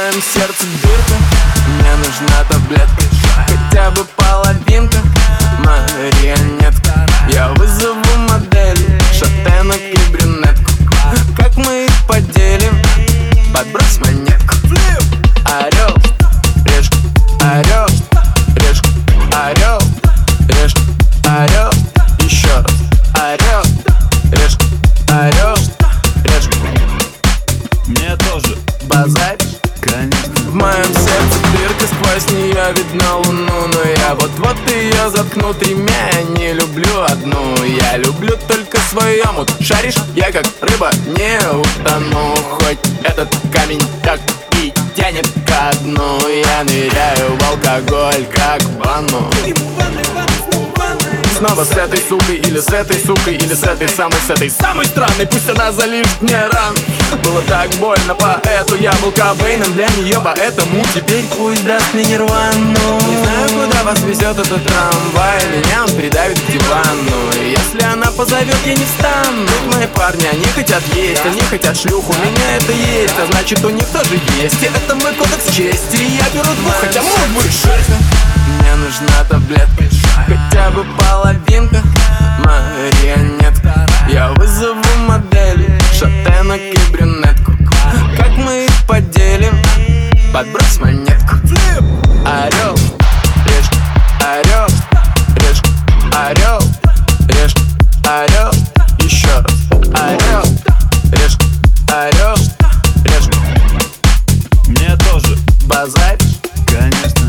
моем сердце дырка. Мне нужна таблетка, хотя бы половинка. Марионетка, я вызову модель, шатенок и брюнетку. Как мы их поделим? Подбрось монетку. Орел, решка, орел, решка, орел, решка, орел. Еще раз. Орел, решка, орел, решка. Мне тоже. Базаришь? Конечно. В моем сердце дырка, сквозь нее видно луну. Но я вот-вот ее заткну тремя. Я не люблю одну, я люблю только свою омут. Шаришь? Я как рыба не утону. Хоть этот камень так и тянет ко дну. Я ныряю в алкоголь, как в ванну. Снова с этой сукой, или с этой сукой, или с этой самой странной. Пусть она залижет мне ран. Было так больно, поэту я был Кобейном для нее, поэтому теперь пусть даст мне нирвану. Не знаю, куда вас везет этот трамвай, меня он придавит к дивану. И если она позовет, я не встану. Ведь мои парни, они хотят есть, они хотят шлюху, у меня это есть, а значит у них тоже есть. И это мой кодекс чести, и я беру двух, хотя мог бы шесть. Мне нужна таблетка, хотя бы половинка. Марионетка, я вызову модель, шатенок и брюнетку. Как мы их поделим? Подбрось монетку. Орел, решка, орел, решка, орел, решка, орел. Еще раз. Орел, решка, орел, решка. Мне тоже. Базаришь? Конечно.